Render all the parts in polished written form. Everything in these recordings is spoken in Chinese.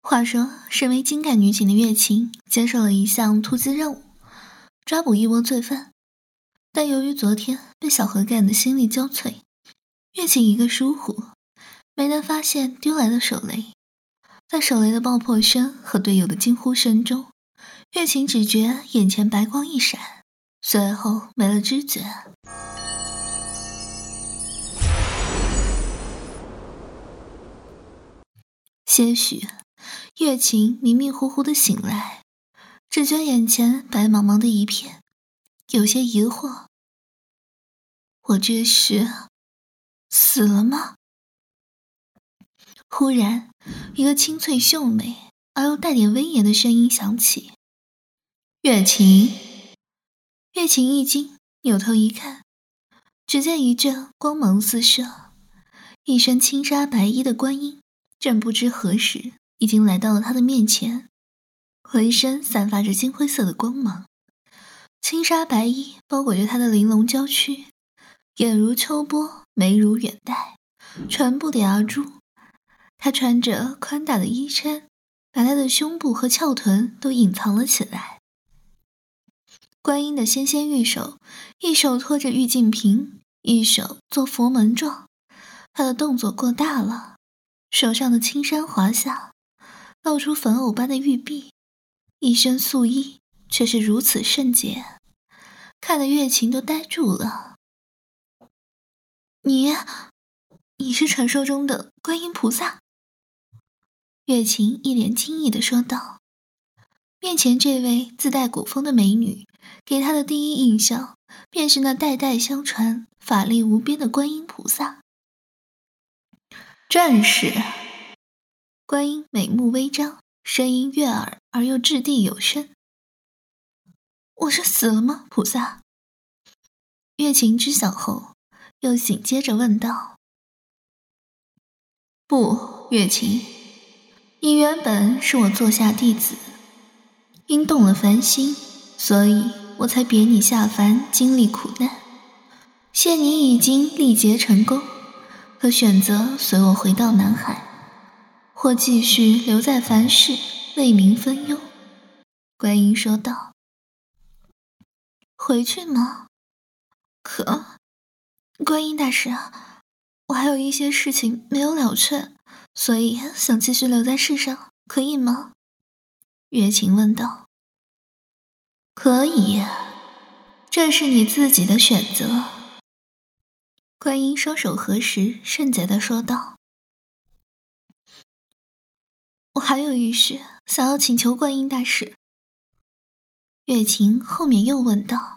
话说，身为精干女警的月琴接受了一项突击任务，抓捕一窝罪犯。但由于昨天被小何干得心力交瘁，月琴一个疏忽，没能发现丢来的手雷。在手雷的爆破声和队友的惊呼声中，月琴只觉眼前白光一闪，随后没了知觉。些许，月琴迷迷糊糊地醒来，只觉眼前白茫茫的一片，有些疑惑。我这是死了吗？忽然，一个清脆秀美而又带点威严的声音响起：“月琴。”月琴一惊，扭头一看，只见一阵光芒四射，一身轻纱白衣的观音正不知何时已经来到了他的面前，浑身散发着金灰色的光芒，轻纱白衣包裹着他的玲珑娇躯，眼如秋波，眉如远黛，唇不点而珠。他穿着宽大的衣衫，把他的胸部和翘臀都隐藏了起来。观音的纤纤玉手，一手托着玉净瓶，一手做佛门状，他的动作过大了，手上的青衫滑下，露出粉藕般的玉臂，一身素衣却是如此圣洁，看得月琴都呆住了。你是传说中的观音菩萨？月琴一脸惊异地说道。面前这位自带古风的美女，给她的第一印象便是那代代相传、法力无边的观音菩萨。正是。观音美目微张，声音悦耳而又掷地有声。我是死了吗，菩萨？月琴知晓后，又紧接着问道。不，月琴，你原本是我座下弟子，因动了凡心，所以我才贬你下凡经历苦难。现你已经历劫成功，可选择随我回到南海，或继续留在凡世为民分忧。观音说道。回去吗？可，观音大师啊，我还有一些事情没有了却，所以想继续留在世上，可以吗？月琴问道。可以，这是你自己的选择。观音双手合十，圣洁地说道。我还有一事想要请求观音大师。月琴后面又问道。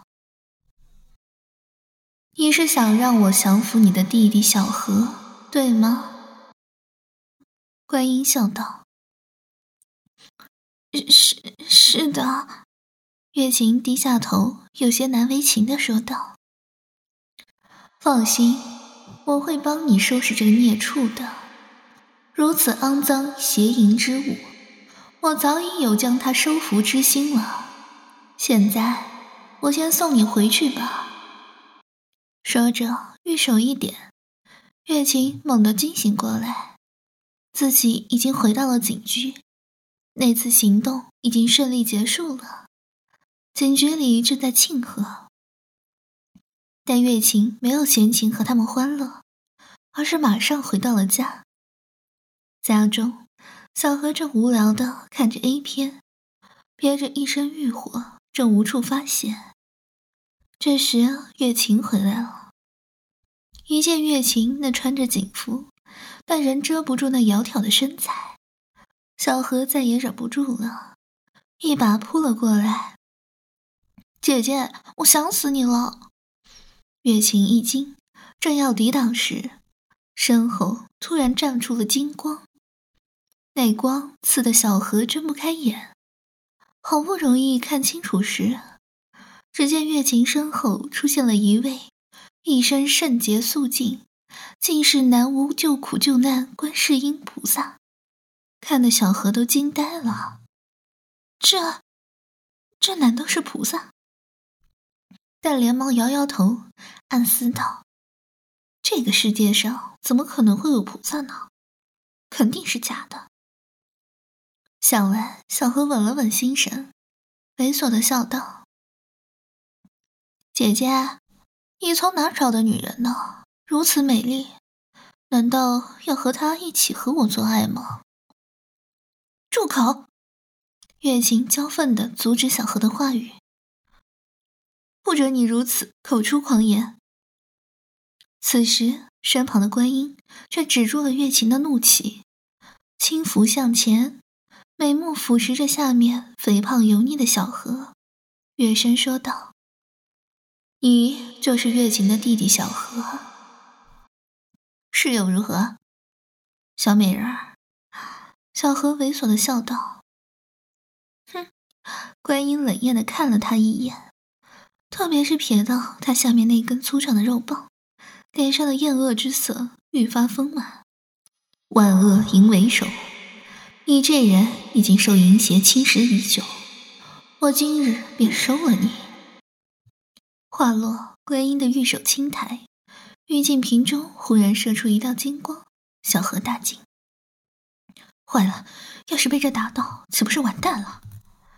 你是想让我降服你的弟弟小何，对吗？观音笑道。是的。月琴低下头，有些难为情地说道。放心，我会帮你收拾这个孽畜的。如此肮脏邪淫之物，我早已有将他收服之心了。现在，我先送你回去吧。说着，玉手一点，月琴猛地惊醒过来，自己已经回到了警局，那次行动已经顺利结束了，警局里正在庆贺。但月琴没有闲情和他们欢乐，而是马上回到了家。家中，小何正无聊地看着 A 片，憋着一身欲火，正无处发泄。这时，月琴回来了。一见月琴那穿着警服，但仍遮不住那窈窕的身材，小何再也忍不住了，一把扑了过来。姐姐，我想死你了！月琴一惊，正要抵挡时，身后突然绽出了金光，那光刺得小何睁不开眼。好不容易看清楚时，只见月琴身后出现了一位一身圣洁肃静，竟是南无救苦救难观世音菩萨，看得小何都惊呆了。这难道是菩萨？但连忙摇摇头，暗思道：这个世界上怎么可能会有菩萨呢？肯定是假的。 想完，小何稳了稳心神，猥琐的笑道：“姐姐，你从哪找的女人呢？如此美丽，难道要和她一起和我做爱吗？”住口！月琴娇愤地阻止小何的话语：“不准你如此口出狂言。”此时，身旁的观音却止住了月琴的怒气，轻拂向前，美目俯视着下面肥胖油腻的小何，乐声说道：“你就是月琴的弟弟小何，是又如何？”小美人儿，小何猥琐地笑道：“哼！”观音冷艳地看了他一眼，特别是瞥到他下面那根粗壮的肉棒，脸上的厌恶之色愈发丰满。万恶淫为首，你这人已经受淫邪侵蚀已久，我今日便收了你。话落，观音的玉手轻抬，玉净瓶中忽然射出一道金光，小何大惊，坏了，要是被这打到，岂不是完蛋了？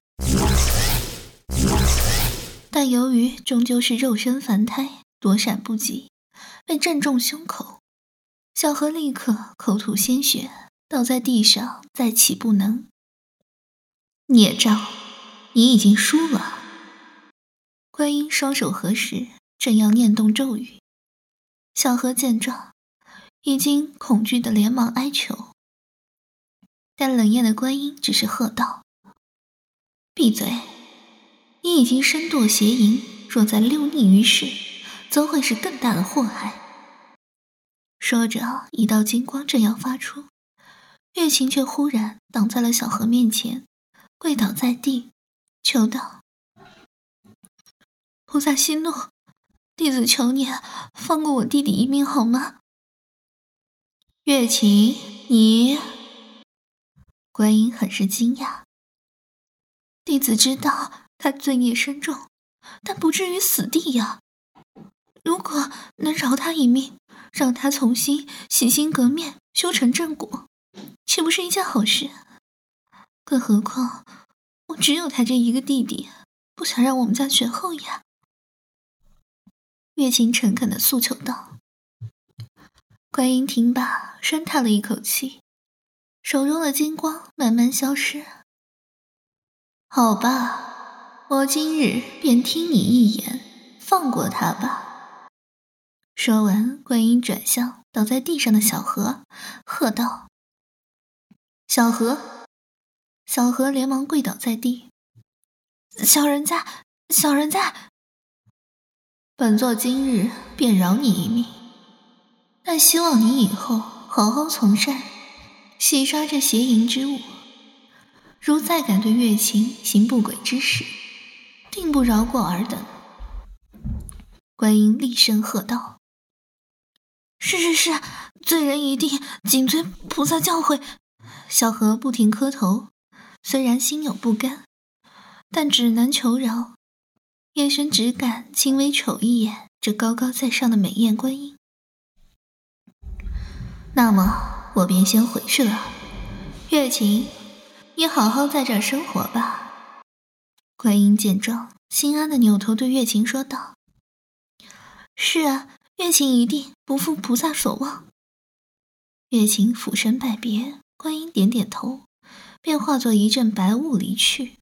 但由于终究是肉身凡胎，躲闪不及，被正中胸口，小何立刻口吐鲜血，倒在地上，再起不能。孽障，你已经输了。观音双手合十，正要念动咒语，小何见状，已经恐惧的连忙哀求，但冷艳的观音只是喝道：“闭嘴！你已经身堕邪淫，若再溜溺于世，则会是更大的祸害。”说着，一道金光正要发出，月琴却忽然挡在了小何面前，跪倒在地，求道：“菩萨息怒，弟子求你放过我弟弟一命好吗？”月琴，你……观音很是惊讶，弟子知道他罪孽深重，但不至于死地呀。如果能饶他一命，让他重新洗心革面，修成正果，岂不是一件好事？更何况我只有他这一个弟弟，不想让我们家绝后呀。月琴诚恳地诉求道。观音听罢，深叹了一口气，手中的金光慢慢消失。好吧，我今日便听你一言，放过他吧。说完，观音转向倒在地上的小何，喝道：“小何！”小何连忙跪倒在地：“小人家，小人家！本座今日便饶你一命，但希望你以后好好从善，洗刷这邪淫之物。如再敢对月琴行不轨之事，定不饶过尔等。”观音厉声喝道：“是是是，罪人一定谨遵菩萨教诲。”小何不停磕头，虽然心有不甘，但只难求饶，眼神只敢轻微瞅一眼这高高在上的美艳观音。那么我便先回去了，月琴，你好好在这儿生活吧。观音见状，心安的扭头对月琴说道：“是啊，月琴一定不负菩萨所望。”月琴俯身拜别，观音点点头，便化作一阵白雾离去。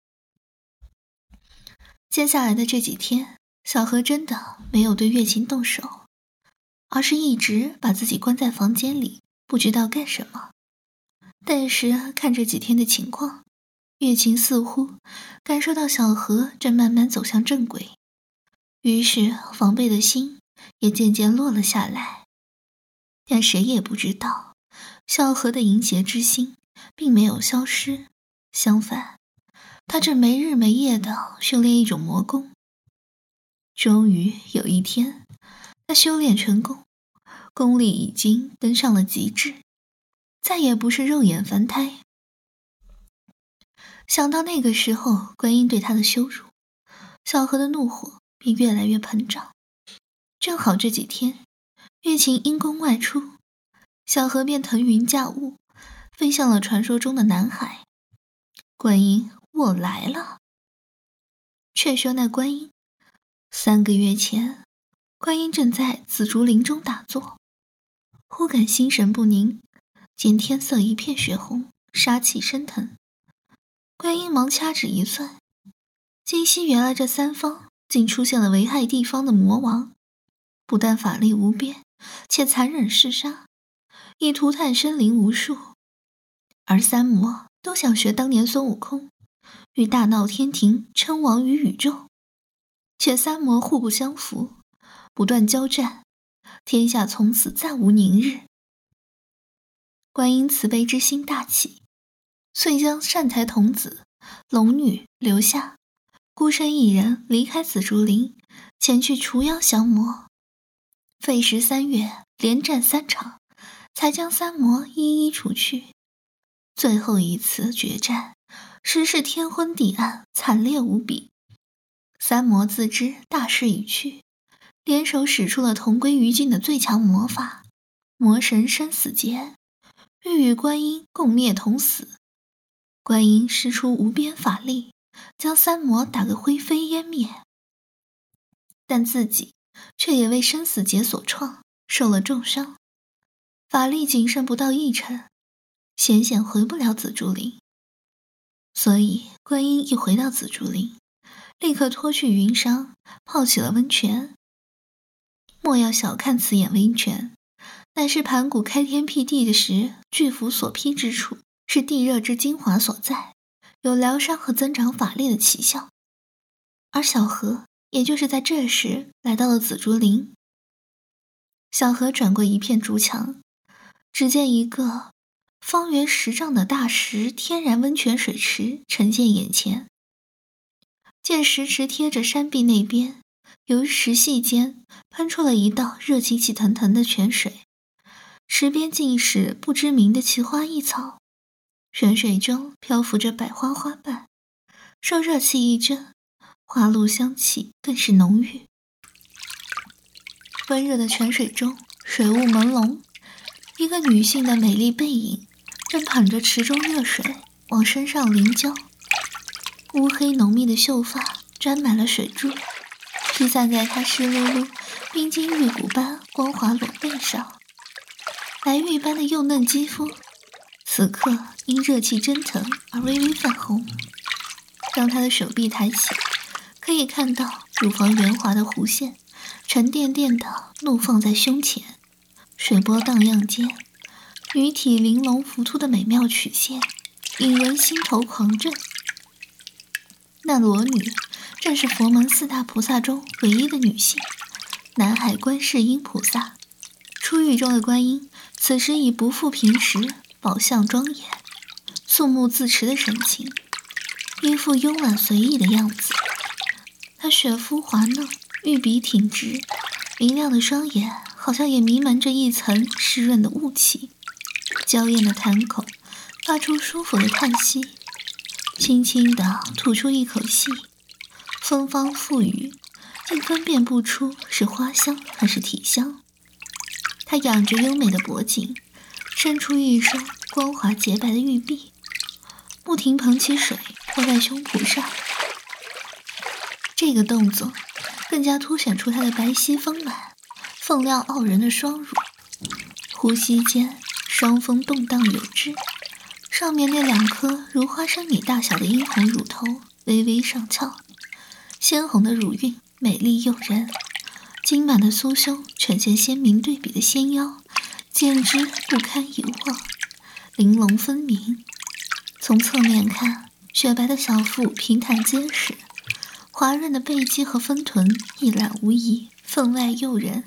接下来的这几天，小何真的没有对月琴动手，而是一直把自己关在房间里，不知道干什么。但是看这几天的情况，月琴似乎感受到小何正慢慢走向正轨，于是防备的心也渐渐落了下来。但谁也不知道，小何的淫邪之心并没有消失，相反，他正没日没夜地修炼一种魔功。终于有一天，他修炼成功，功力已经登上了极致，再也不是肉眼凡胎。想到那个时候观音对他的羞辱，小何的怒火便越来越膨胀。正好这几天月琴因公外出，小何便腾云驾雾，飞向了传说中的南海。 观音，我来了。却说那观音，3个月前，观音正在紫竹林中打坐，忽感心神不宁，见天色一片血红，杀气升腾。观音忙掐指一算，今夕原来这3方竟出现了危害地方的魔王，不但法力无边，且残忍嗜杀，已涂炭生灵无数。而3魔都想学当年孙悟空，欲大闹天庭，称王于宇宙，且3魔互不相服，不断交战，天下从此再无宁日。观音慈悲之心大起，遂将善财童子、龙女留下，孤身一人离开紫竹林，前去除妖降魔。费时3月，连战3场，才将3魔一一除去。最后一次决战，实是天昏地暗，惨烈无比。3魔自知大势已去，联手使出了同归于尽的最强魔法——魔神生死劫，欲与观音共灭同死。观音施出无边法力，将3魔打个灰飞烟灭，但自己却也为生死劫所创，受了重伤，法力仅剩不到1成，险险回不了紫竹林。所以观音一回到紫竹林，立刻脱去云裳，泡起了温泉。莫要小看此眼温泉，乃是盘古开天辟地的时巨斧所劈之处，是地热之精华所在，有疗伤和增长法力的奇效。而小何也就是在这时来到了紫竹林。小何转过一片竹墙，只见一个方圆10丈的大石天然温泉水池呈现眼前。见石池贴着山壁那边，由石隙间喷出了一道热气气腾腾的泉水，池边尽是不知名的奇花异草，泉水中漂浮着百花花瓣，受热气一蒸，花露香气更是浓郁。温热的泉水中，水雾朦胧，一个女性的美丽背影正捧着池中热水往身上淋浇，乌黑浓密的秀发沾满了水珠，披散在她湿漉漉、冰晶玉骨般光滑裸背上。白玉般的幼嫩肌肤，此刻因热气蒸腾而微微泛红。当她的手臂抬起，可以看到乳房圆滑的弧线沉甸甸地怒放在胸前，水波荡漾间，女体玲珑浮凸的美妙曲线引人心头狂震。那裸女正是佛门4大菩萨中唯一的女性，南海观世音菩萨。出狱中的观音此时已不复平时宝相庄严、肃穆自持的神情，一副慵懒随意的样子。她雪肤滑嫩，玉鼻挺直，明亮的双眼好像也弥漫着一层湿润的雾气，娇艳的潭口发出舒服的叹息，轻轻地吐出一口气，芬芳馥郁，竟分辨不出是花香还是体香。她仰着优美的脖颈，伸出一双光滑洁白的玉臂，不停捧起水泼在胸脯上。这个动作更加凸显出她的白皙丰满、凤亮傲人的双乳。呼吸间，双峰动荡有致，上面那2颗如花生米大小的殷红乳头微微上翘，鲜红的乳晕美丽诱人，精满的酥胸呈现鲜明对比的纤腰，简直不堪一望，玲珑分明。从侧面看，雪白的小腹平坦结实，滑润的背肌和丰臀一览无遗，分外诱人。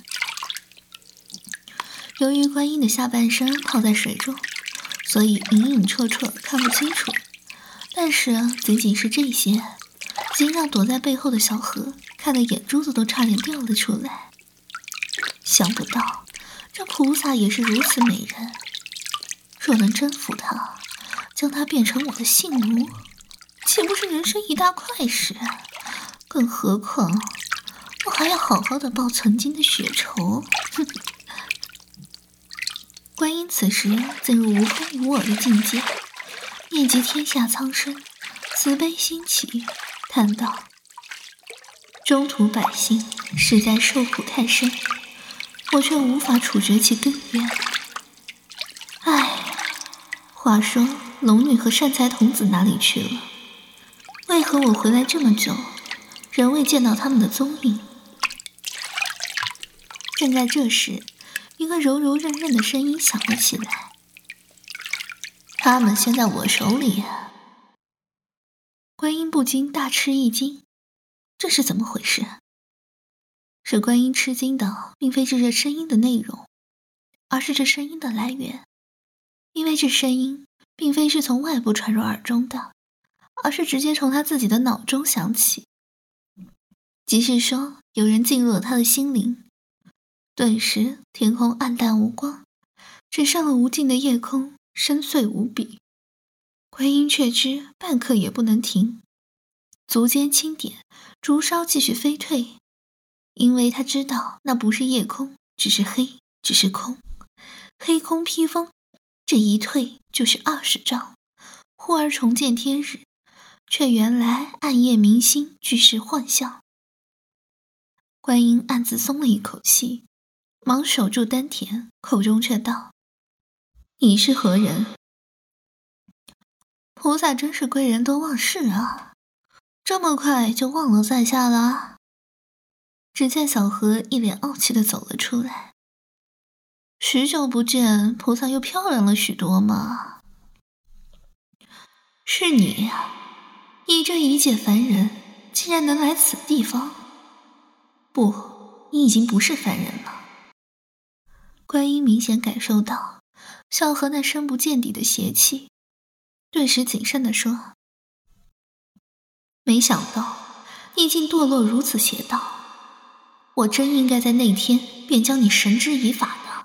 由于观音的下半身泡在水中，所以隐隐绰绰看不清楚，但是仅仅是这些，已经让躲在背后的小何看得眼珠子都差点掉了出来。想不到这菩萨也是如此美人，若能征服她，将她变成我的性奴，岂不是人生一大快事？更何况我还要好好的报曾经的血仇。观音此时进入无风无我的境界，念及天下苍生， 慈悲心起，叹道：中途百姓实在受苦太深，我却无法处决其根源。唉，话说龙女和善财童子哪里去了？为何我回来这么久，仍未见到他们的踪影？正在这时，一个柔柔韧韧的声音响了起来：他们现在我手里。观音不禁大吃一惊，这是怎么回事？使观音吃惊的并非是这声音的内容，而是这声音的来源。因为这声音并非是从外部传入耳中的，而是直接从他自己的脑中响起，即是说有人进入了他的心灵。顿时天空暗淡无光，只剩了无尽的夜空，深邃无比。观音却知半刻也不能停，足尖轻点，竹梢继续飞退，因为他知道那不是夜空，只是黑，只是空。黑空披风，这一退就是20丈，忽而重见天日，却原来暗夜明星，俱是幻象。观音暗自松了一口气，忙守住丹田，口中却道：你是何人？菩萨真是贵人多忘事啊，这么快就忘了在下了。只见小何一脸傲气地走了出来。许久不见，菩萨又漂亮了许多嘛。是你呀，你这一介凡人，竟然能来此地方？不，你已经不是凡人了。观音明显感受到小何那深不见底的邪气，顿时谨慎地说：没想到你竟堕落如此邪道，我真应该在那天便将你绳之以法的。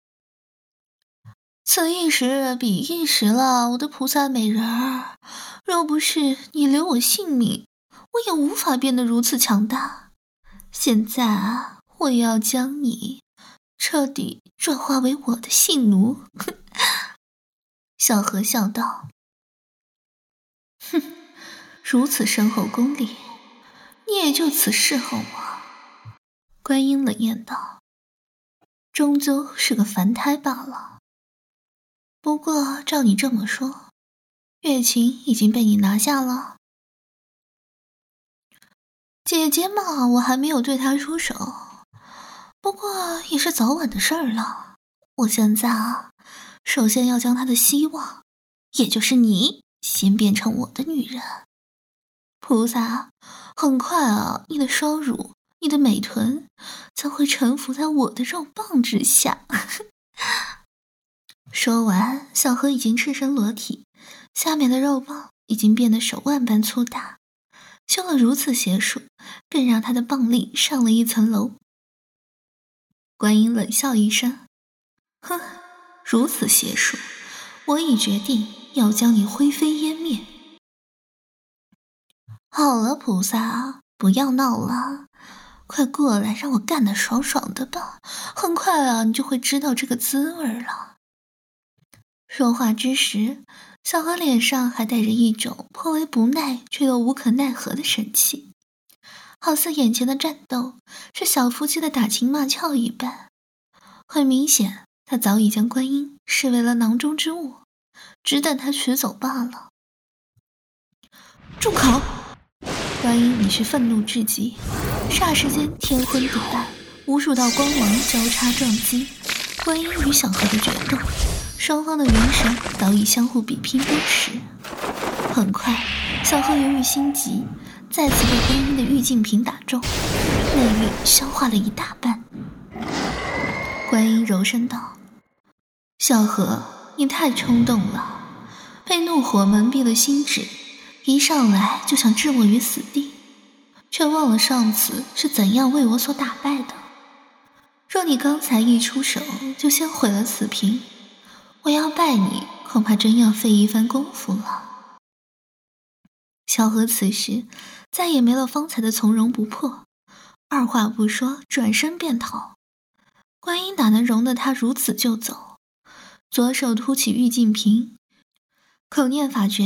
此一时彼一时了，我的菩萨美人儿，若不是你留我性命，我也无法变得如此强大。现在啊，我要将你彻底转化为我的性奴。小何笑道：哼，如此深厚功力，你也就此侍候我。观音冷艳道：终究是个凡胎罢了。不过照你这么说，月琴已经被你拿下了？姐姐嘛，我还没有对她出手，不过也是早晚的事儿了。我现在啊，首先要将她的希望，也就是你，先变成我的女人。菩萨，很快啊，你的双乳，你的美臀将会臣服在我的肉棒之下。说完，小何已经赤身裸体，下面的肉棒已经变得手腕般粗大，修了如此邪术，更让他的棒力上了一层楼。观音冷笑一声：哼，如此邪术，我已决定要将你灰飞烟灭。好了，菩萨，不要闹了，快过来让我干得爽爽的吧，很快啊，你就会知道这个滋味了。说话之时，小何脸上还带着一种颇为不耐却又无可奈何的神气，好似眼前的战斗是小夫妻的打情骂俏一般。很明显，他早已将观音视为了囊中之物，只等他取走罢了。住口！观音已是愤怒至极，霎时间天昏地暗，无数道光芒交叉撞击观音与小何的决斗，双方的元神早已相互比拼多时。很快，小何由于心急，再次被观音的玉净瓶打中，内力消化了一大半。观音柔声道：小何，你太冲动了，被怒火蒙蔽了心智，一上来就想置我于死地，却忘了上次是怎样为我所打败的。若你刚才一出手就先毁了此瓶，我要拜你恐怕真要费一番功夫了。小何此时再也没了方才的从容不迫，二话不说转身便逃。观音哪能容得他如此就走，左手突起玉净瓶，口念法诀，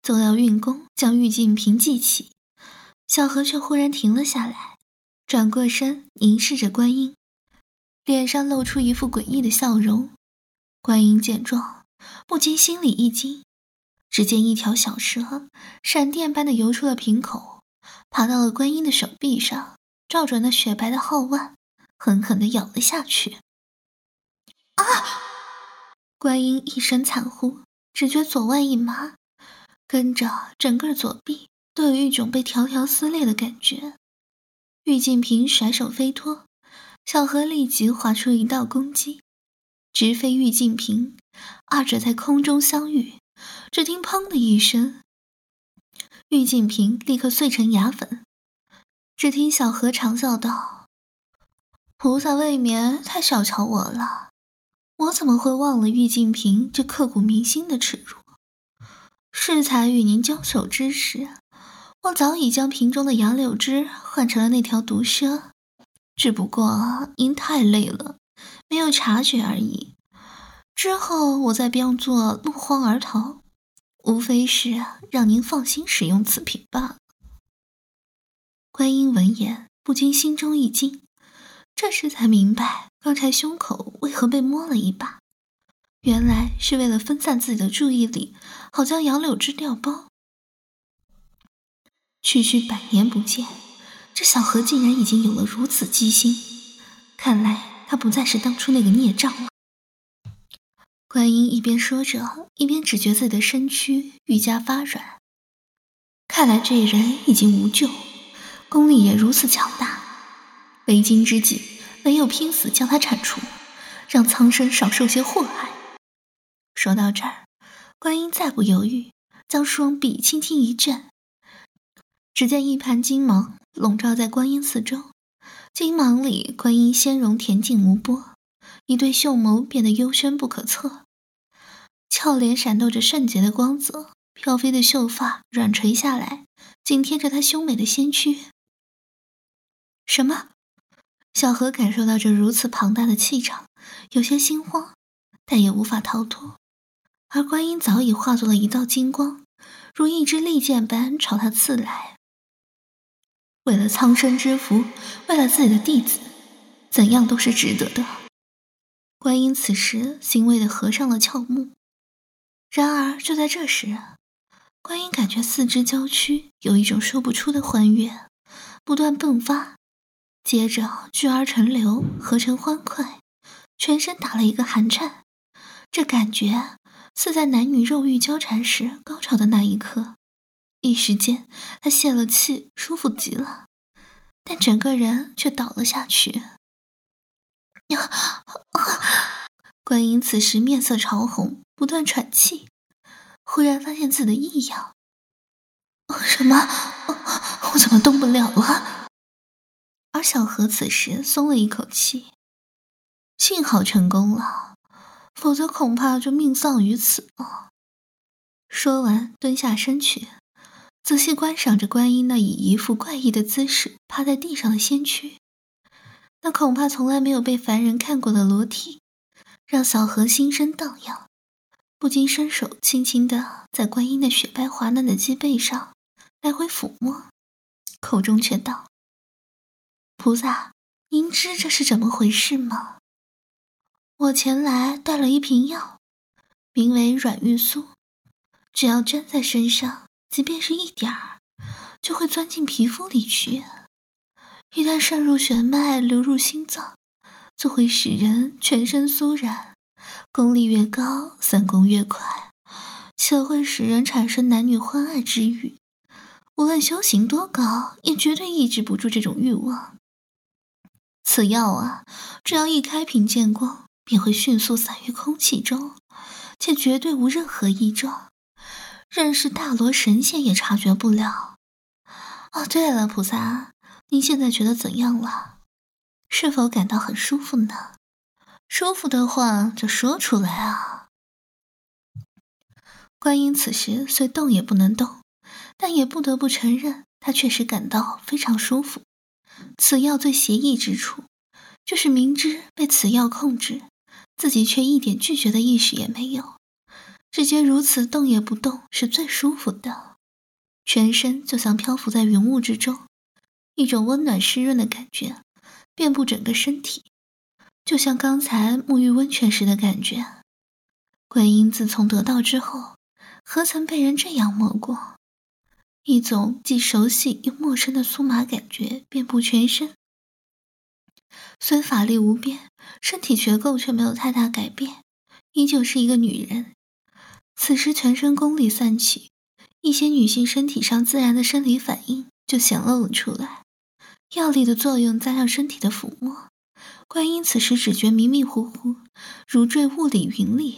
总要运功将玉净瓶记起，小何却忽然停了下来，转过身凝视着观音，脸上露出一副诡异的笑容。观音见状，不禁心里一惊，只见一条小蛇闪电般的游出了瓶口，爬到了观音的手臂上，照着那雪白的皓腕狠狠地咬了下去。啊！观音一声惨呼，只觉左腕一麻，跟着整个左臂都有一种被条条撕裂的感觉。玉净瓶甩手飞脱，小何立即划出一道攻击，直飞玉净瓶，二者在空中相遇，只听砰的一声，玉净瓶立刻碎成牙粉。只听小何长笑道：“菩萨未免太小瞧我了，我怎么会忘了玉净瓶这刻骨铭心的耻辱？适才与您交手之时，我早已将瓶中的杨柳枝换成了那条毒蛇，只不过您太累了，没有察觉而已。之后我再变作落荒而逃，无非是让您放心使用此瓶罢了。”观音闻言不禁心中一惊，这时才明白刚才胸口为何被摸了一把，原来是为了分散自己的注意力，好将杨柳枝调包。区区100年不见，这小何竟然已经有了如此机心，看来他不再是当初那个孽障了。观音一边说着，一边只觉自己的身躯愈加发软，看来这人已经无救，功力也如此强大，为今之计，唯有拼死将他铲除，让苍生少受些祸害。说到这儿，观音再不犹豫，将双臂轻轻一震，只见一盘金芒笼罩在观音四周，金芒里观音仙容恬静无波，一对秀眸变得幽深不可测，俏脸闪动着圣洁的光泽，飘飞的秀发软垂下来，紧贴着她修美的仙躯。什么？小何感受到这如此庞大的气场，有些心慌，但也无法逃脱。而观音早已化作了一道金光，如一支利剑般朝他刺来。为了苍生之福，为了自己的弟子，怎样都是值得的。观音此时欣慰地合上了俏目。然而就在这时，观音感觉四肢娇躯有一种说不出的欢悦，不断迸发，接着聚而成流，合成欢快，全身打了一个寒颤。这感觉似在男女肉欲交缠时高潮的那一刻，一时间他泄了气，舒服极了，但整个人却倒了下去。观音此时面色潮红，不断喘气，忽然发现自己的异样。什么？我怎么动不了了？而小何此时松了一口气，幸好成功了，否则恐怕就命丧于此了。说完蹲下身去，仔细观赏着观音那以一副怪异的姿势趴在地上的仙躯，那恐怕从来没有被凡人看过的裸体，让小何心生荡漾，不禁伸手轻轻地在观音的雪白滑嫩的脊背上来回抚摸，口中却道：“菩萨，您知这是怎么回事吗？我前来带了一瓶药，名为软玉酥，只要沾在身上，即便是一点儿，就会钻进皮肤里去，一旦渗入血脉，流入心脏，就会使人全身酥然，功力越高，散功越快，且会使人产生男女欢爱之欲。无论修行多高，也绝对抑制不住这种欲望。此药啊，只要一开瓶见光，便会迅速散于空气中，且绝对无任何异状，任是大罗神仙也察觉不了。哦，对了，菩萨，您现在觉得怎样了？是否感到很舒服呢？舒服的话就说出来啊。”观音此时虽动也不能动，但也不得不承认，他确实感到非常舒服。此药最邪异之处，就是明知被此药控制，自己却一点拒绝的意识也没有， 只觉如此动也不动是最舒服的，全身就像漂浮在云雾之中，一种温暖湿润的感觉遍布整个身体，就像刚才沐浴温泉时的感觉。观音自从得到之后，何曾被人这样摸过？一种既熟悉又陌生的酥麻感觉遍布全身。虽法力无边，身体结构却没有太大改变，依旧是一个女人。此时全身功力散去，一些女性身体上自然的生理反应就显露了出来，药力的作用加上身体的抚摸，观音此时只觉迷迷糊糊，如坠雾里云里。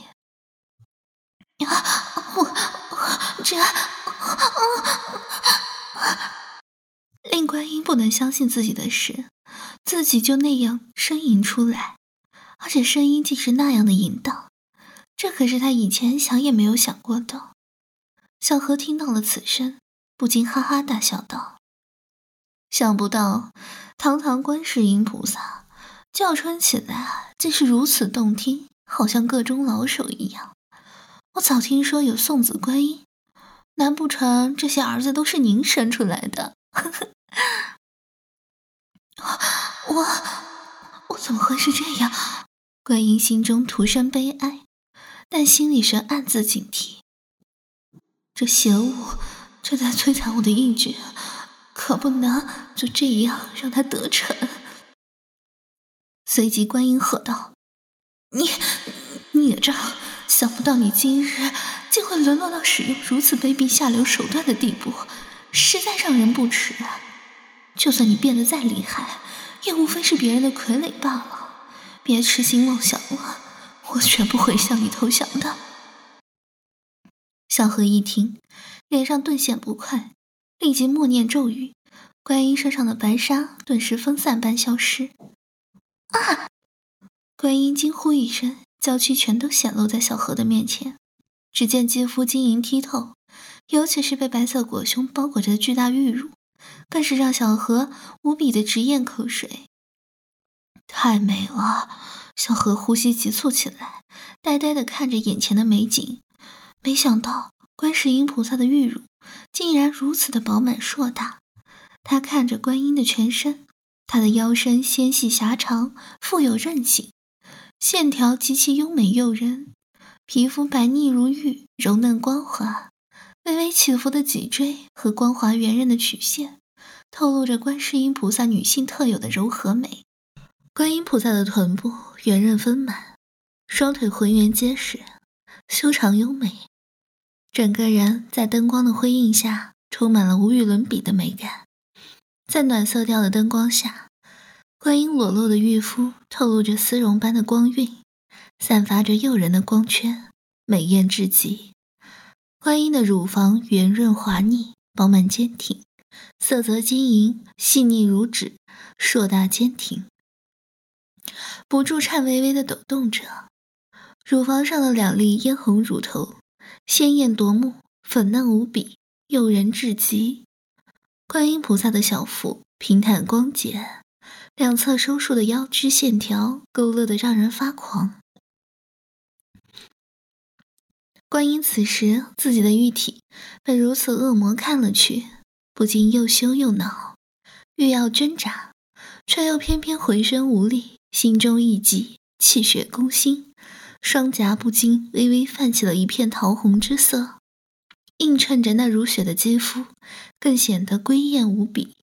令观音不能相信自己的事，自己就那样呻吟出来，而且声音竟是那样的淫荡，这可是他以前想也没有想过的。小何听到了此声，不禁哈哈大笑道：想不到堂堂观世音菩萨叫春起来竟是如此动听，好像个中老手一样。我早听说有送子观音，难不成这些儿子都是您生出来的？我怎么会是这样？观音心中徒生悲哀，但心里是暗自警惕。这邪物正在摧残我的意志，可不能就这样让他得逞。随即观音喝道：你孽障！想不到你今日竟会沦落到使用如此卑鄙下流手段的地步，实在让人不齿啊！就算你变得再厉害，也无非是别人的傀儡罢了。别痴心妄想了，我绝不会向你投降的。小何一听，脸上顿显不快，立即默念咒语，观音身上的白纱顿时分散般消失。啊！观音惊呼一声，娇躯全都显露在小何的面前。只见肌肤晶莹剔透，尤其是被白色裹胸包裹着的巨大玉乳，更是让小何无比的直咽口水。太美了！小何呼吸急促起来，呆呆地看着眼前的美景。没想到观世音菩萨的玉乳竟然如此的饱满硕大。他看着观音的全身，她的腰身纤细狭长，富有韧性，线条极其优美诱人，皮肤白腻如玉，柔嫩光滑，微微起伏的脊椎和光滑圆润的曲线，透露着观世音菩萨女性特有的柔和美。观音菩萨的臀部圆润丰满，双腿浑圆结实，修长优美，整个人在灯光的辉映下充满了无与伦比的美感。在暖色调的灯光下，观音裸露的玉肤透露着丝绒般的光晕，散发着诱人的光圈，美艳至极。观音的乳房圆润滑腻，饱满坚挺，色泽晶莹，细腻如纸，硕大坚挺，不住颤巍巍地抖动着。乳房上的两粒嫣红乳头鲜艳夺目，粉嫩无比，诱人至极。观音菩萨的小腹平坦光洁，两侧收束的腰肢线条勾勒得让人发狂。观音此时自己的玉体被如此恶魔看了去，不禁又羞又恼，欲要挣扎，却又偏偏浑身无力，心中一急，气血攻心，双颊不禁微微泛起了一片桃红之色，映衬着那如雪的肌肤，更显得瑰艳无比。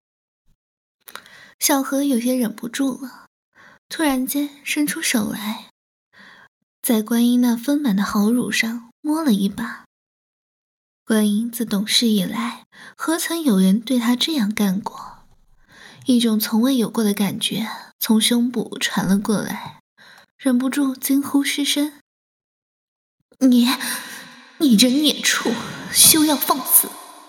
小何有些忍不住了，突然间伸出手来，在观音那丰满的好乳上摸了一把。观音自懂事以来，何曾有人对她这样干过？一种从未有过的感觉从胸部传了过来，忍不住惊呼失声：你这孽畜，休要放肆！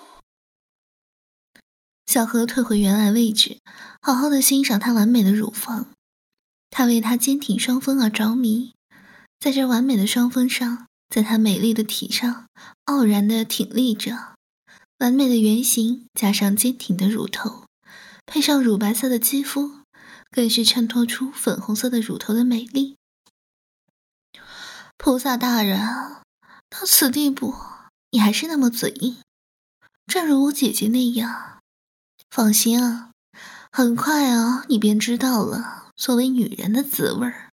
小何退回原来位置，好好的欣赏她完美的乳房。他为她坚挺双峰而着迷，在这完美的双峰上，在她美丽的体上傲然地挺立着，完美的圆形加上坚挺的乳头，配上乳白色的肌肤，更是衬托出粉红色的乳头的美丽。菩萨大人， 到此地步，你还是那么嘴硬，正如我姐姐那样。放心啊，很快啊，你便知道了作为女人的滋味儿。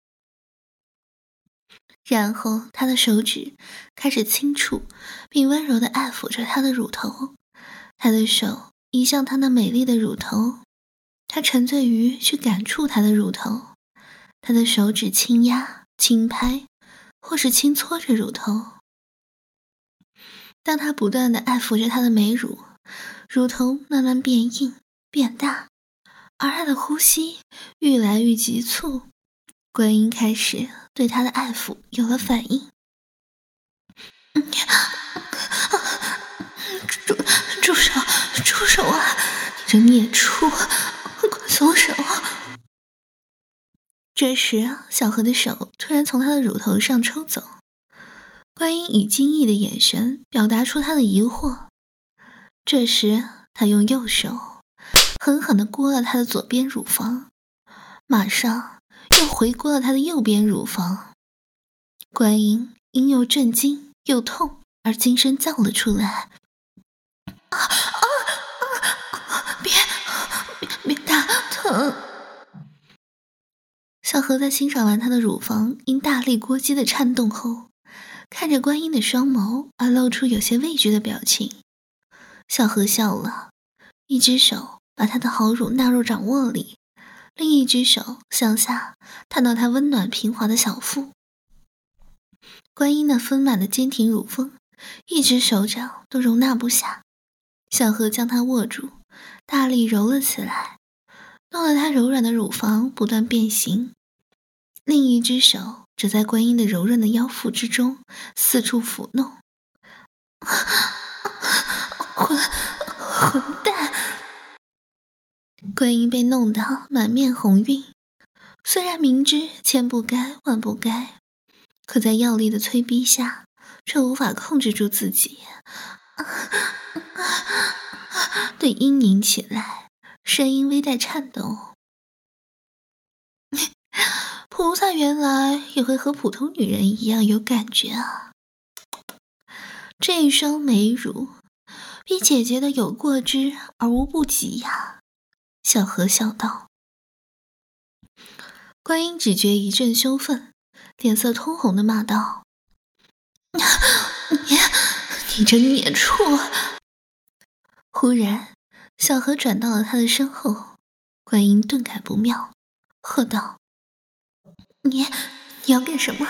然后他的手指开始轻触并温柔地爱抚着她的乳头，他的手移向她那美丽的乳头，他沉醉于去感触她的乳头，他的手指轻压轻拍或是轻搓着乳头。当他不断地爱抚着她的美乳，乳头慢慢变硬变大，而他的呼吸愈来愈急促，观音开始对他的爱抚有了反应。住手！住手啊！你这孽畜，快松手！这时，小何的手突然从他的乳头上抽走，观音以惊异的眼神表达出他的疑惑。这时，他用右手狠狠地掴了他的左边乳房，马上又回掴了他的右边乳房。观音因又震惊又痛而惊声叫了出来：“别打，疼！”小何在欣赏完他的乳房因大力过激的颤动后，看着观音的双眸而露出有些畏惧的表情。小何笑了，一只手把他的好乳纳入掌握里，另一只手向下探到他温暖平滑的小腹。观音那丰满的坚挺乳峰，一只手掌都容纳不下。小何将它握住，大力揉了起来，弄得他柔软的乳房不断变形。另一只手则在观音的柔韧的腰腹之中四处抚弄。混蛋！观音被弄得满面红晕，虽然明知千不该万不该，可在药力的催逼下，却无法控制住自己，对嘤咛起来，声音微带颤抖。菩萨原来也会和普通女人一样有感觉啊！这一双美乳比姐姐的有过之而无不及呀！小何笑道。观音只觉一阵羞愤，脸色通红的骂道：“你这孽畜！”忽然，小何转到了他的身后，观音顿感不妙，喝道：“你要干什么？”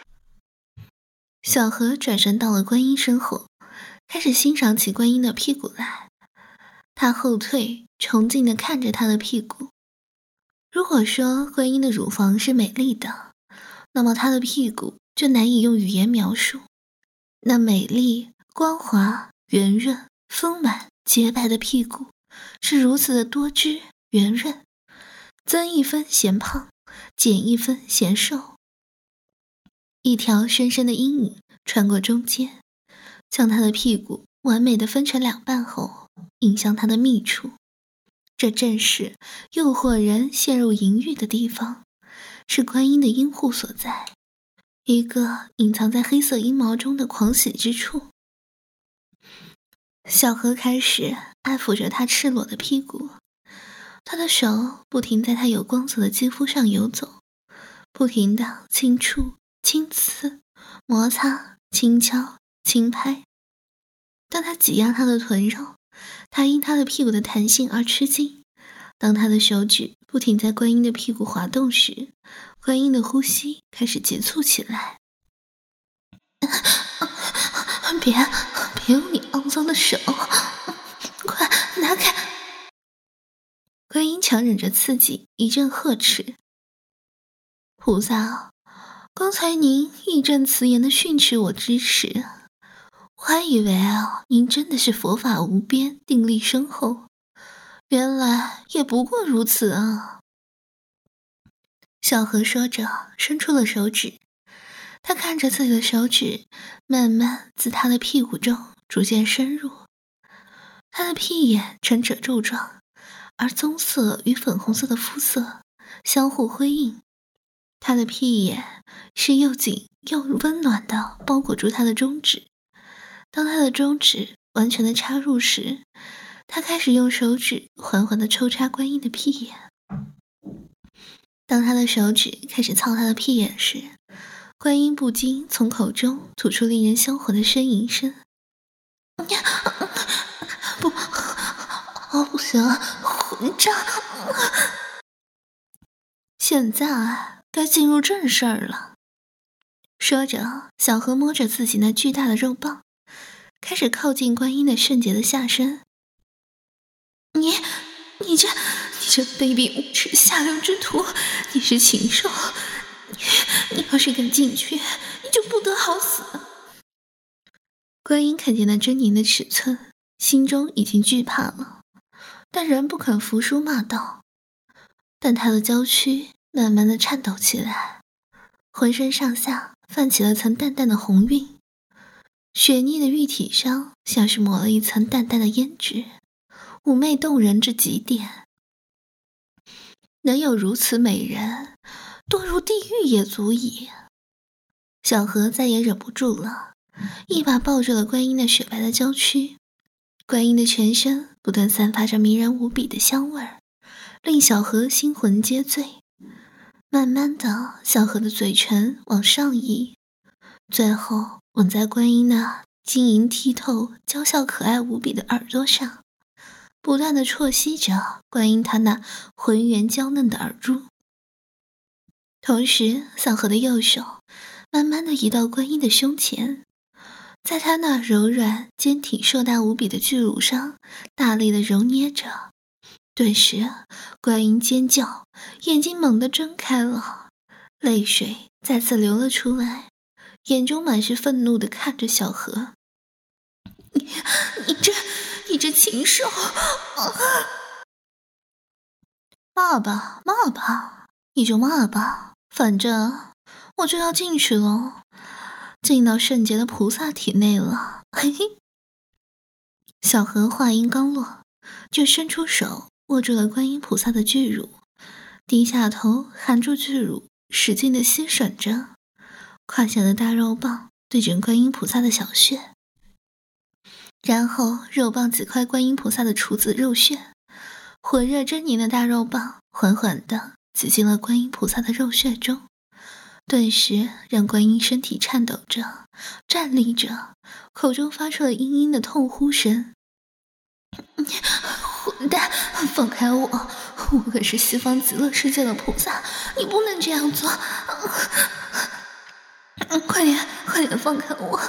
小何转身到了观音身后，开始欣赏起观音的屁股来。他后退，崇敬地看着他的屁股。如果说观音的乳房是美丽的，那么她的屁股就难以用语言描述。那美丽、光滑、圆润、丰满、洁白的屁股是如此的多汁、圆润，增一分嫌胖，减一分嫌瘦。一条深深的阴影穿过中间，将她的屁股完美的分成两半后，引向她的密处。这正是诱惑人陷入淫欲的地方，是观音的阴户所在，一个隐藏在黑色阴毛中的狂喜之处。小何开始爱抚着他赤裸的屁股，他的手不停在他有光泽的肌肤上游走，不停地轻触、轻刺、摩擦、轻敲、轻拍。当他挤压他的臀肉，他因他的屁股的弹性而吃惊。当他的手指不停在观音的屁股滑动时，观音的呼吸开始急促起来。别用你肮脏的手，快拿开！观音强忍着刺激，一阵呵斥：“菩萨，刚才您义正辞严地训斥我之时，我还以为您真的是佛法无边，定力深厚，原来也不过如此啊。”小何说着，伸出了手指。他看着自己的手指慢慢自他的屁股中逐渐深入，他的屁眼呈褶皱状，而棕色与粉红色的肤色相互辉映。他的屁眼是又紧又温暖地包裹住他的中指。当他的中指完全的插入时，他开始用手指缓缓地抽插观音的屁眼。当他的手指开始操他的屁眼时，观音不禁从口中吐出令人销魂的呻吟声。不行，混账！现在该进入正事儿了。说着，小何摸着自己那巨大的肉棒，开始靠近观音的圣洁的下身。你这卑鄙无耻下流之徒，你是禽兽！你要是敢进去，你就不得好死！观音看见那狰狞的尺寸，心中已经惧怕了，但仍不肯服输，骂道：但他的娇躯慢慢的颤抖起来，浑身上下泛起了层淡淡的红晕，雪腻的玉体上像是抹了一层淡淡的胭脂，妩媚动人至极点。能有如此美人，堕入地狱也足矣。小何再也忍不住了，一把抱住了观音的雪白的娇躯。观音的全身不断散发着迷人无比的香味儿，令小何心魂皆醉。慢慢的，小何的嘴唇往上移，最后吻在观音那晶莹剔透、娇笑可爱无比的耳朵上，不断的啜吸着观音她那浑圆娇嫩的耳珠。同时，小何的右手慢慢的移到观音的胸前，在她那柔软坚挺硕大无比的巨乳上大力的揉捏着。顿时，观音尖叫，眼睛猛地睁开了，泪水再次流了出来，眼中满是愤怒地看着小何。你这禽兽！骂吧，你就骂吧，反正我就要进去了，进到圣洁的菩萨体内了。嘿嘿。小何话音刚落，就伸出手握住了观音菩萨的巨乳，低下头含住巨乳，使劲地吸吮着，胯下的大肉棒对准观音菩萨的小穴，然后肉棒挤开观音菩萨的处子肉穴，火热狰狞的大肉棒缓缓地挤进了观音菩萨的肉穴中，顿时让观音身体颤抖着，站立着，口中发出了嘤嘤的痛呼声。混蛋，放开我可是西方极乐世界的菩萨，你不能这样做。快点放开我。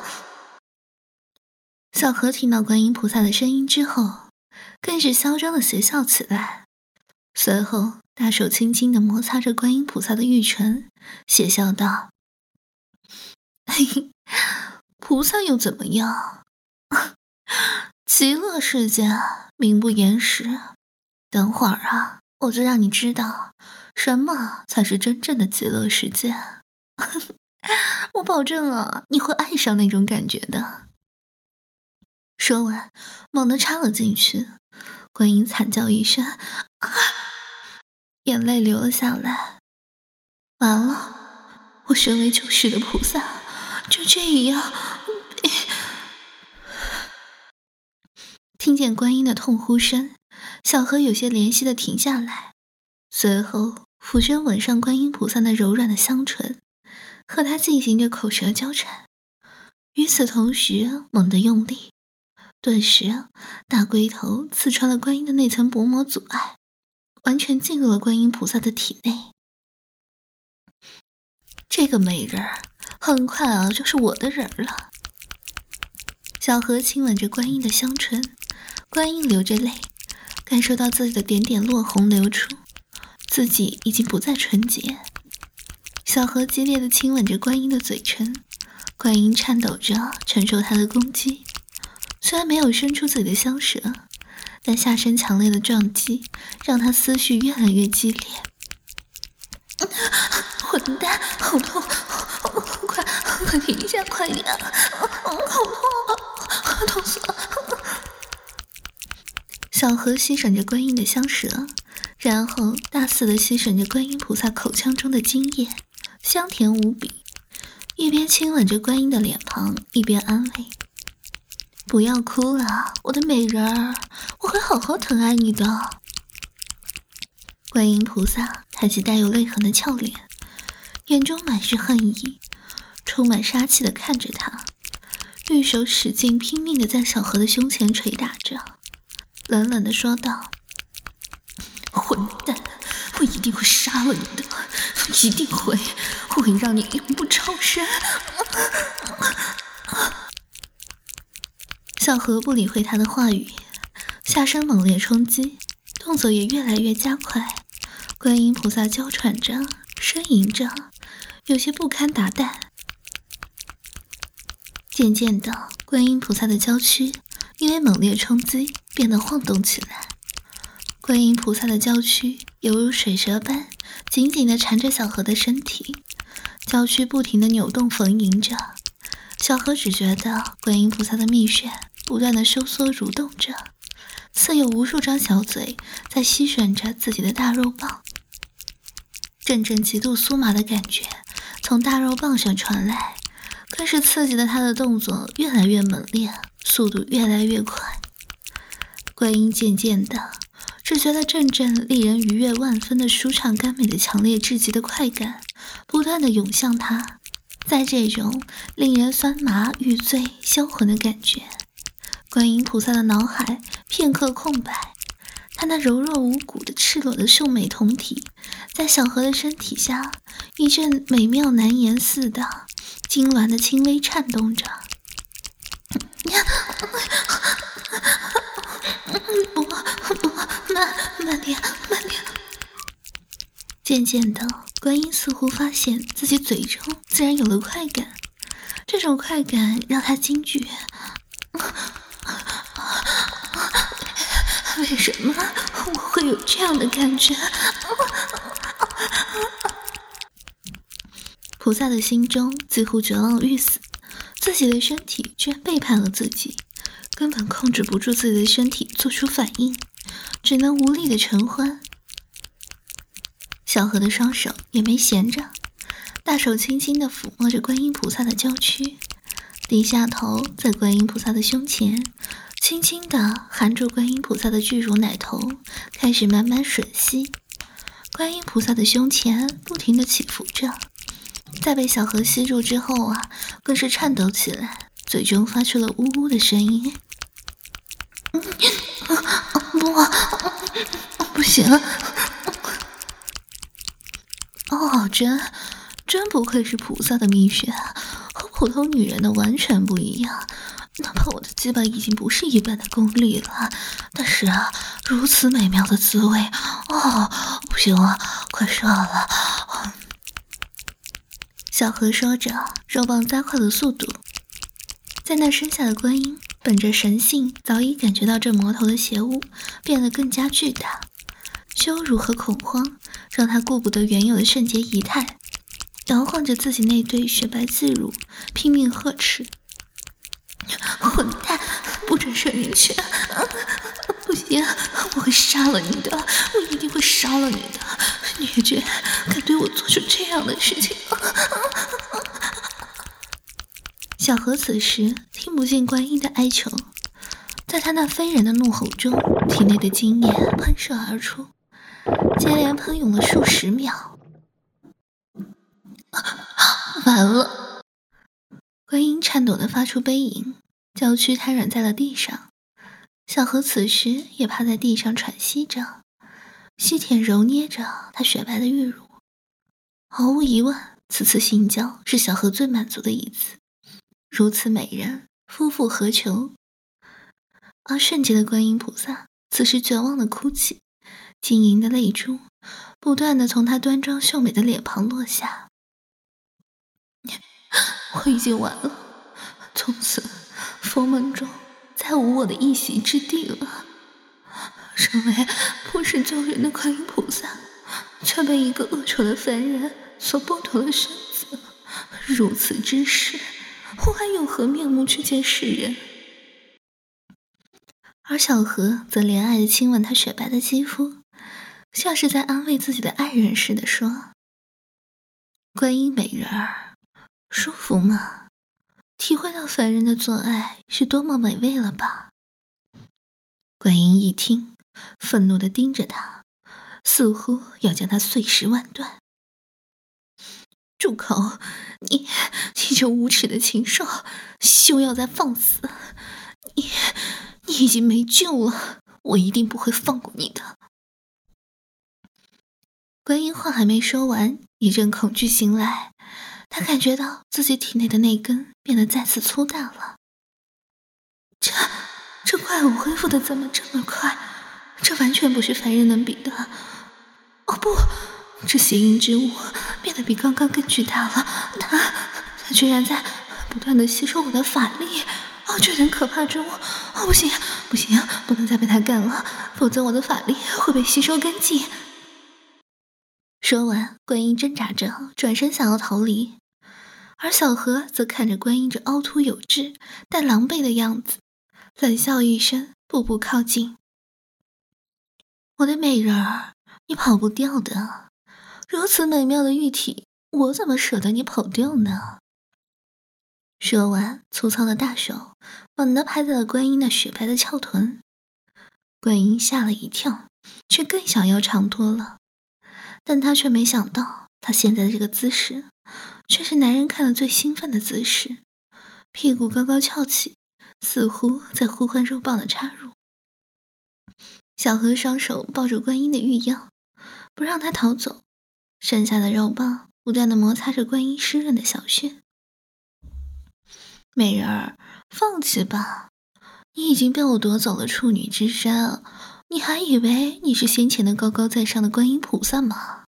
小何听到观音菩萨的声音之后，更是嚣张的邪笑起来，随后大手轻轻地摩擦着观音菩萨的玉唇，邪笑道：嘿嘿，菩萨又怎么样？极乐世界名不言实，等会儿啊，我就让你知道什么才是真正的极乐世界。我保证啊，你会爱上那种感觉的。说完，猛地插了进去，观音惨叫一声，眼泪流了下来。完了，我身为救世的菩萨，就这样被……听见观音的痛呼声，小何有些怜惜地停下来，随后俯身吻上观音菩萨那柔软的香唇，和他进行着口舌交缠。与此同时，猛地用力，顿时大龟头刺穿了观音的那层薄膜阻碍，完全进入了观音菩萨的体内。这个美人儿很快啊就是我的人了。小何亲吻着观音的香唇，观音流着泪，感受到自己的点点落红流出，自己已经不再纯洁。小何激烈地亲吻着观音的嘴唇，观音颤抖着承受他的攻击，虽然没有伸出自己的香舌，但下身强烈的撞击让他思绪越来越激烈。混蛋，好痛！快停一下，快点！好痛，痛死了！小何吸吮着观音的香舌，然后大肆地吸吮着观音菩萨口腔中的精液，香甜无比。 一边亲吻着观音的脸庞，一边安慰：“不要哭了，我的美人儿，我会好好疼爱你的。”观音菩萨抬起带有泪痕的俏脸，眼中满是恨意，充满杀气地看着他，玉手使劲拼命地在小何的胸前捶打着，冷冷地说道：“混蛋，我一定会杀了你的，一定会，我会让你永不超生。”小何不理会他的话语，下身猛烈冲击，动作也越来越加快。观音菩萨娇喘着，呻吟着，有些不堪达旦。渐渐的，观音菩萨的娇躯因为猛烈冲击变得晃动起来。观音菩萨的娇躯犹如水蛇般紧紧地缠着小何的身体，娇躯不停地扭动逢迎着。小何只觉得观音菩萨的蜜穴不断地收缩蠕动着，似有无数张小嘴在吸吮着自己的大肉棒。阵阵极度酥麻的感觉从大肉棒上传来，更是刺激的他的动作越来越猛烈，速度越来越快。观音渐渐的只觉得阵阵令人愉悦万分的舒畅甘美的强烈至极的快感不断的涌向他。在这种令人酸麻欲醉销魂的感觉，观音菩萨的脑海片刻空白，他那柔弱无骨的赤裸的秀美酮体在小何的身体下一阵美妙难言似的痉挛的轻微颤动着。慢点。渐渐的，观音似乎发现自己嘴中自然有了快感，这种快感让他惊惧。为什么我会有这样的感觉？菩萨的心中几乎绝望欲死，自己的身体居然背叛了自己，根本控制不住自己的身体做出反应，只能无力的承欢。小何的双手也没闲着，大手轻轻地抚摸着观音菩萨的娇躯，低下头在观音菩萨的胸前轻轻地含住观音菩萨的巨乳奶头，开始慢慢吮吸。观音菩萨的胸前不停地起伏着，在被小何吸入之后啊，更是颤抖起来，嘴中发出了呜呜的声音。不行！哦，真不愧是菩萨的蜜穴，和普通女人的完全不一样。哪怕我的鸡巴已经不是一般的功力了，但是啊，如此美妙的滋味，不行了，快射了！小何说着，肉棒加快了速度。在那身下的观音，本着神性，早已感觉到这魔头的邪物变得更加巨大。羞辱和恐慌让他顾不得原有的圣洁仪态，摇晃着自己那对雪白自乳，拼命呵斥：“混蛋，不准射进去！不行，我会杀了你的，我一定会杀了你的！你也居然敢对我做出这样的事情！”小何此时听不见观音的哀求，在他那非人的怒吼中，体内的精液喷射而出，接连喷涌了数十秒。完了！观音颤抖地发出悲吟，娇躯瘫软在了地上。小何此时也趴在地上喘息着，细舔揉捏着她雪白的玉乳。毫无疑问，此次性交是小何最满足的一次。如此美人，夫复何求？而圣洁的观音菩萨此时绝望的哭泣，晶莹的泪珠不断地从她端庄秀美的脸庞落下。我已经完了，从此佛门中再无我的一席之地了。身为普世救人的观音菩萨，却被一个恶丑的凡人所剥夺了身子，如此之事，我还有何面目去见世人？而小何则怜爱地亲吻她雪白的肌肤，像是在安慰自己的爱人似的说：“观音美人儿， 舒服吗？体会到凡人的做爱是多么美味了吧？观音一听，愤怒地盯着他，似乎要将他碎尸万段。住口！你这无耻的禽兽，休要再放肆！你已经没救了，我一定不会放过你的。观音话还没说完，一阵恐惧袭来，他感觉到自己体内的那根变得再次粗大了。这怪物恢复的怎么这么快？这完全不是凡人能比的。哦不，这邪淫之物变得比刚刚更巨大了，它居然在不断的吸收我的法力。这人可怕之物，不行，不能再被他干了，否则我的法力会被吸收干净。说完，观音挣扎着转身想要逃离，而小何则看着观音这凹凸有致但狼狈的样子，冷笑一声，步步靠近。我的美人儿，你跑不掉的，如此美妙的玉体，我怎么舍得你跑掉呢？说完，粗糙的大手猛地拍在了观音那雪白的翘臀。观音吓了一跳，却更想要长脱了，但他却没想到，他现在的这个姿势却是男人看了最兴奋的姿势，屁股高高翘起，似乎在呼唤肉棒的插入。小何双手抱住观音的玉腰，不让他逃走，剩下的肉棒不断地摩擦着观音湿润的小穴。美人儿，放弃吧，你已经被我夺走了处女之身，你还以为你是先前的高高在上的观音菩萨吗？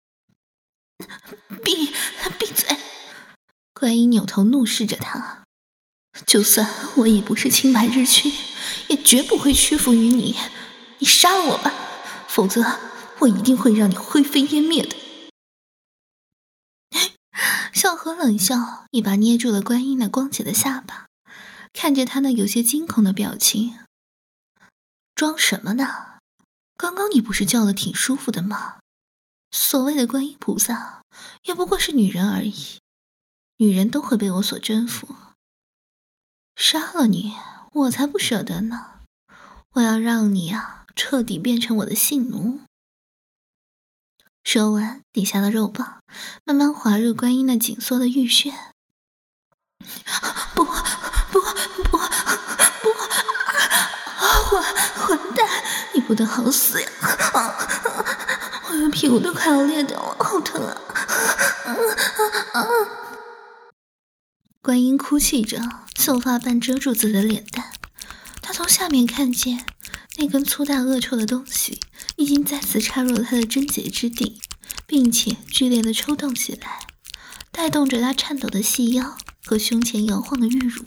闭嘴！观音扭头怒视着他，就算我已不是清白之躯，也绝不会屈服于你。你杀了我吧，否则我一定会让你灰飞烟灭的。小何冷笑，一把捏住了观音那光洁的下巴，看着他那有些惊恐的表情。装什么呢？刚刚你不是叫的挺舒服的吗？所谓的观音菩萨，也不过是女人而已，女人都会被我所征服。杀了你，我才不舍得呢！我要让你彻底变成我的性奴。说完，底下的肉棒慢慢滑入观音那紧缩的玉穴。不！混蛋！你不得好死呀！我的屁股都快要裂掉了，好疼啊！观音哭泣着，秀发般遮住自己的脸蛋。他从下面看见那根粗大恶臭的东西已经再次插入了他的贞洁之地，并且剧烈的抽动起来，带动着他颤抖的细腰和胸前摇晃的玉乳。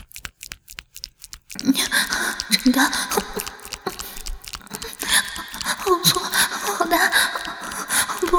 真的好粗好大，不！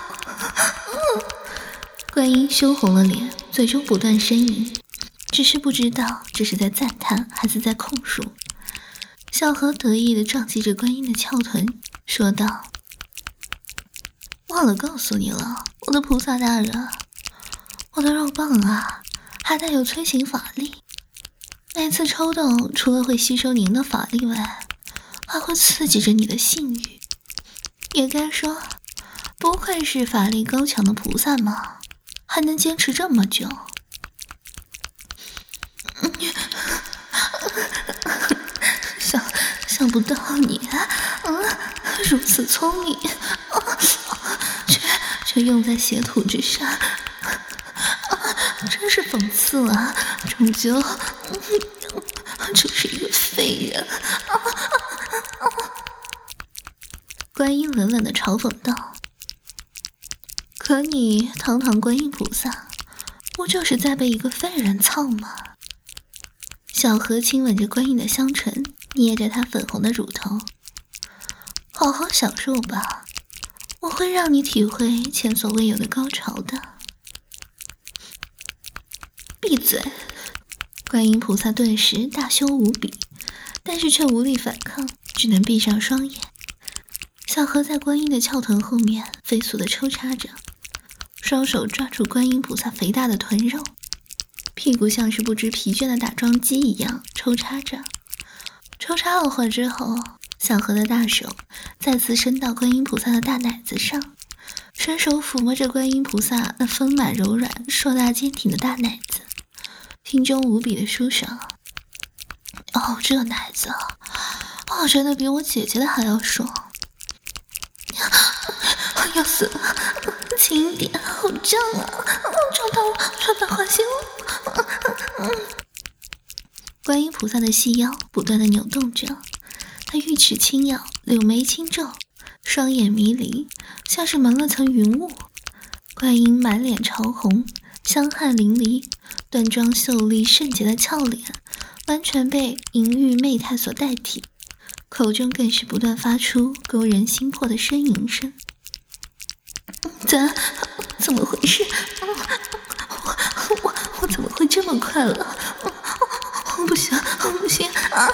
观音羞红了脸，嘴中不断呻吟，只是不知道这是在赞叹还是在控诉。小何得意地撞击着观音的翘臀，说道：忘了告诉你了，我的菩萨大人，我的肉棒还带有催情法力，每次抽动除了会吸收您的法力外，还会刺激着你的性欲。也该说，不愧是法力高强的菩萨嘛，还能坚持这么久。想不到你如此聪明，却用在邪途之上，真是讽刺啊！终究只是一个废人。观音冷冷地嘲讽道：可你堂堂观音菩萨，不就是在被一个废人操吗？小何亲吻着观音的香唇，捏着她粉红的乳头，好好享受吧，我会让你体会前所未有的高潮的。闭嘴！观音菩萨顿时大羞无比，但是却无力反抗，只能闭上双眼。小何在观音的翘臀后面飞速地抽插着，双手抓住观音菩萨肥大的臀肉， 屁股像是不知疲倦的打桩机一样抽插着。抽插了会儿之后，小何的大手再次伸到观音菩萨的大奶子上，伸手抚摸着观音菩萨那丰满柔软、硕大坚挺的大奶子，心中无比的舒爽。哦，这奶子，哦，真的比我姐姐的还要爽。要死了，轻一点，好胀啊！撞到花心了。观音菩萨的细腰不断的扭动着，她玉齿轻咬，柳眉轻皱，双眼迷离，像是蒙了层云雾。观音满脸潮红，香汗淋漓，端庄秀丽圣洁的俏脸完全被淫欲媚态所代替，口中更是不断发出勾人心魄的呻吟声。怎么回事？我怎么会这么快乐？不行啊！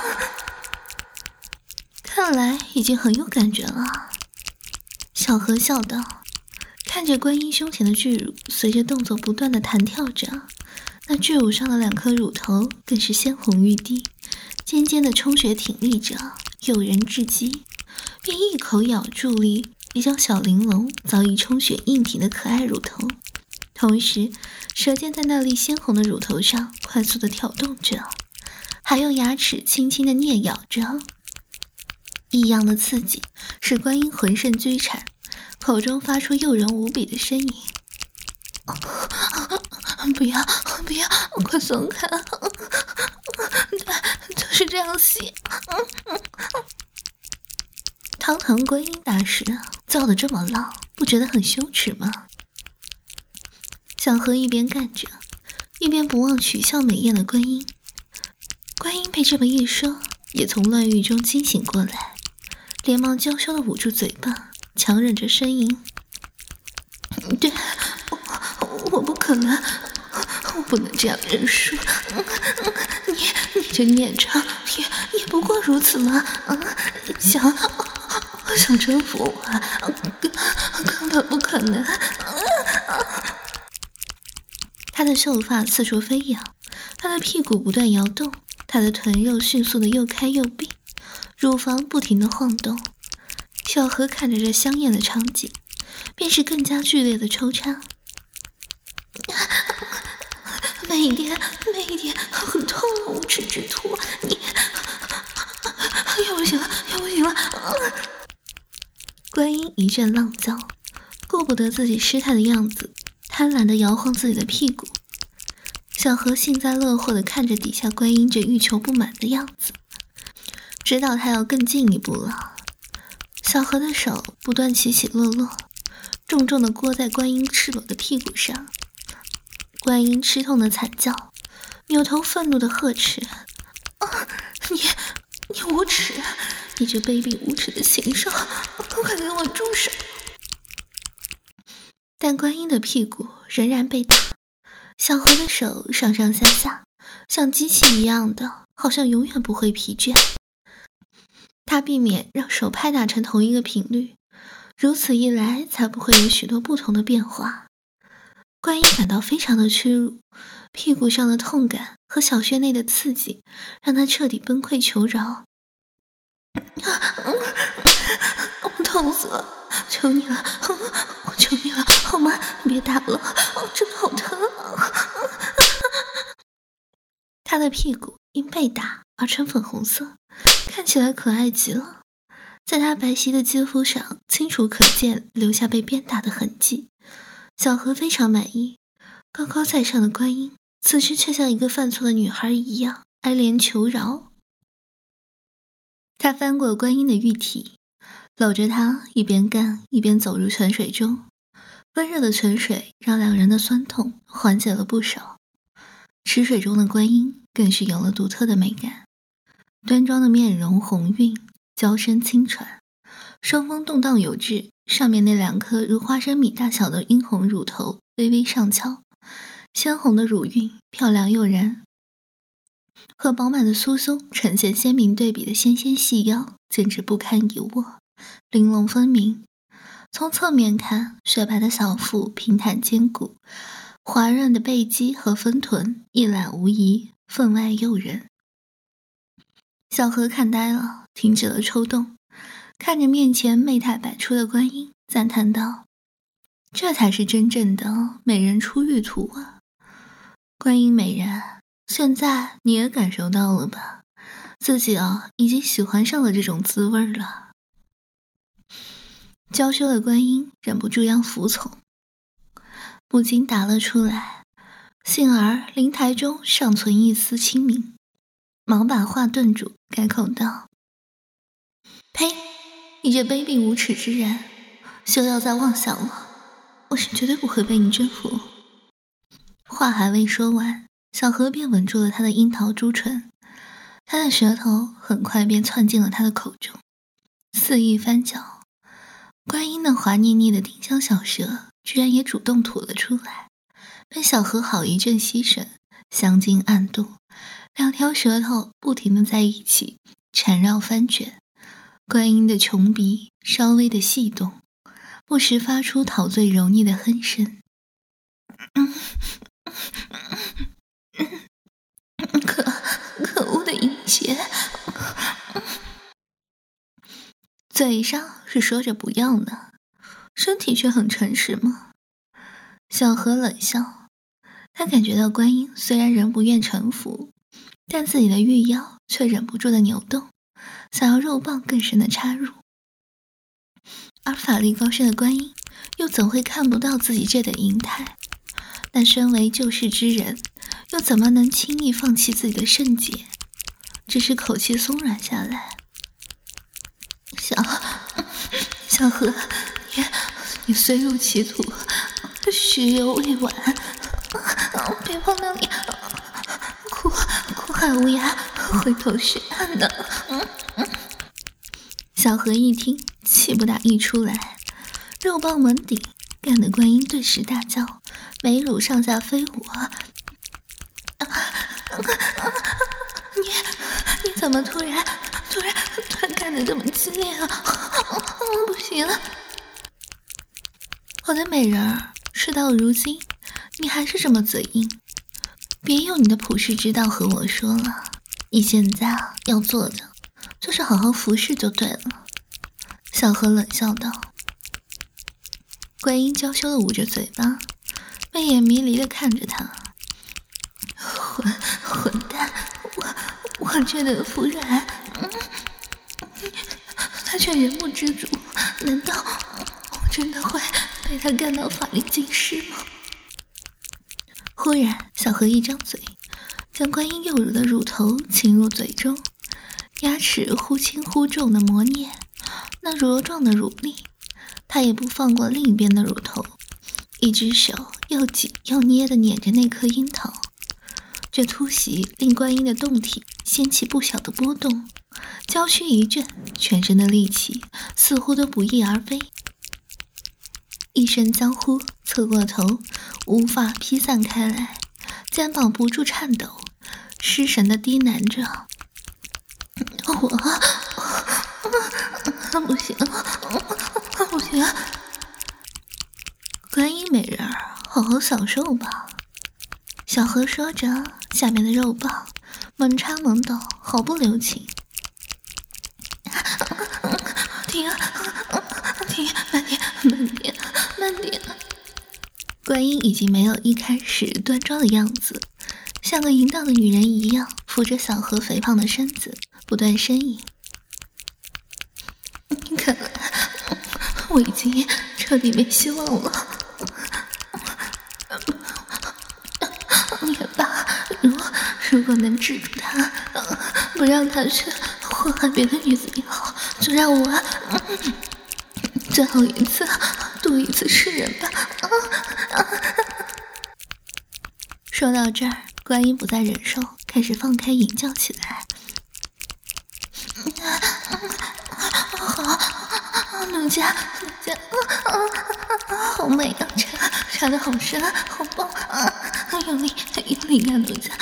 看来已经很有感觉了。小何笑道，看着观音胸前的巨乳随着动作不断的弹跳着，那巨乳上的2颗乳头更是鲜红欲滴，尖尖的充血挺立着，诱人至极，便一口咬住力比较小玲珑早已充血硬挺的可爱乳头，同时舌尖在那粒鲜红的乳头上快速的挑动着，还用牙齿轻轻的啮咬着。异样的刺激使观音浑身居颤，口中发出诱人无比的呻吟。不要，快松开！就是这样洗。堂堂观音大师造得这么浪，不觉得很羞耻吗？小何一边干着，一边不忘取笑美艳的观音。观音被这么一说，也从乱欲中惊醒过来，连忙娇羞地捂住嘴巴，强忍着呻吟。对，我不可能，我不能这样认输。你这孽障也不过如此吗？想征服我，根本不可能。他的秀发四处飞扬，他的屁股不断摇动，他的臀肉迅速的又开又闭，乳房不停的晃动。小何看着这香艳的场景，便是更加剧烈的抽插。慢一点，很痛啊，无耻之徒！你要不行了！观音一阵浪叫，顾不得自己失态的样子，贪婪地摇晃自己的屁股。小何幸灾乐祸地看着底下观音这欲求不满的样子，知道他要更进一步了。小何的手不断起起落落，重重地掴在观音赤裸的屁股上。观音吃痛的惨叫，扭头愤怒地呵斥：你无耻！你这卑鄙无耻的禽兽，快给我住手！但观音的屁股仍然被打，小何的手上上下下像机器一样的，好像永远不会疲倦。他避免让手拍打成同一个频率，如此一来才不会有许多不同的变化。观音感到非常的屈辱，屁股上的痛感和小穴内的刺激让他彻底崩溃求饶。我痛死了，求你了，我求你了，好吗？别打了，真的好疼。他的屁股因被打而呈粉红色，看起来可爱极了。在他白皙的肌肤上清楚可见留下被鞭打的痕迹。小何非常满意，高高在上的观音此时却像一个犯错的女孩一样哀怜求饶。他翻过观音的玉体，搂着她一边干一边走入泉水中，温热的泉水让两人的酸痛缓解了不少。池水中的观音更是有了独特的美感，端庄的面容红晕，娇声轻喘，双峰动荡有致，上面那2颗如花生米大小的殷红乳头微微上翘，鲜红的乳晕漂亮诱人，和饱满的酥胸呈现鲜明对比的纤纤细腰简直不堪一握，玲珑分明。从侧面看，雪白的小腹平坦坚固， 滑润的背肌和丰臀一览无遗，分外诱人。小何看呆了，停止了抽动，看着面前媚态百出的观音，赞叹道：“这才是真正的美人出浴图啊！观音美人，现在你也感受到了吧？自己已经喜欢上了这种滋味了。”娇羞的观音忍不住要服从，不禁答了出来，幸而灵台中尚存一丝清明，忙把话顿住，改口道：“呸！你这卑鄙无耻之人，休要再妄想了，我是绝对不会被你征服。”话还未说完，小何便吻住了他的樱桃朱唇，他的舌头很快便窜进了他的口中，肆意翻搅。观音那滑腻腻的丁香小舌居然也主动吐了出来，被小何好一阵吸吮，香精暗度，两条舌头不停地在一起缠绕翻卷，观音的琼鼻稍微的细动，不时发出陶醉柔腻的哼声。可恶的淫邪！嘴上是说着不要呢，身体却很诚实吗？小何冷笑，他感觉到观音虽然仍不愿臣服，但自己的玉腰却忍不住的扭动，想要肉棒更深的插入。而法力高深的观音又怎会看不到自己这等淫态？但身为救世之人，又怎么能轻易放弃自己的圣洁？只是口气松软下来。小何，你虽入歧途，须犹未晚。别碰到你，苦海无涯，回头是岸的。小何一听，气不打一处来，肉棒猛顶，干得观音顿时大叫，美乳上下飞舞。你怎么突然干得这么激烈啊？不行了，我的美人儿，事到如今，你还是这么嘴硬，别用你的普世之道和我说了，你现在要做的就是好好服侍就对了。小何冷笑道。观音娇羞地捂着嘴巴，媚眼迷离地看着他。混蛋，我这的夫人，他却人不知足，难道我真的会被他干到法力尽失吗？忽然小何一张嘴，将观音幼乳的乳头侵入嘴中，牙齿忽轻忽重的磨捏那茁壮的乳粒，他也不放过另一边的乳头，一只手又挤又捏地捻着那颗樱桃。这突袭令观音的胴体掀起不小的波动，娇躯一震，全身的力气似乎都不翼而飞。一声娇呼，侧过头，无发披散开来，肩膀不住颤抖，失神地低喃着：“我不行，不行！观音美人儿，好好享受吧。”小何说着，下面的肉棒猛插猛抖，毫不留情。停，慢点！观音已经没有一开始端庄的样子，像个淫荡的女人一样，扶着小何肥胖的身子，不断呻吟。看来我已经彻底没希望了。也罢，如果能制住他，不让他去祸害别的女子也好，就让我最后一次度一次世人吧。说到这儿，观音不再忍受，开始放开吟叫起来。好，奴家，好美啊，插得好深，好棒啊！用力干，奴家，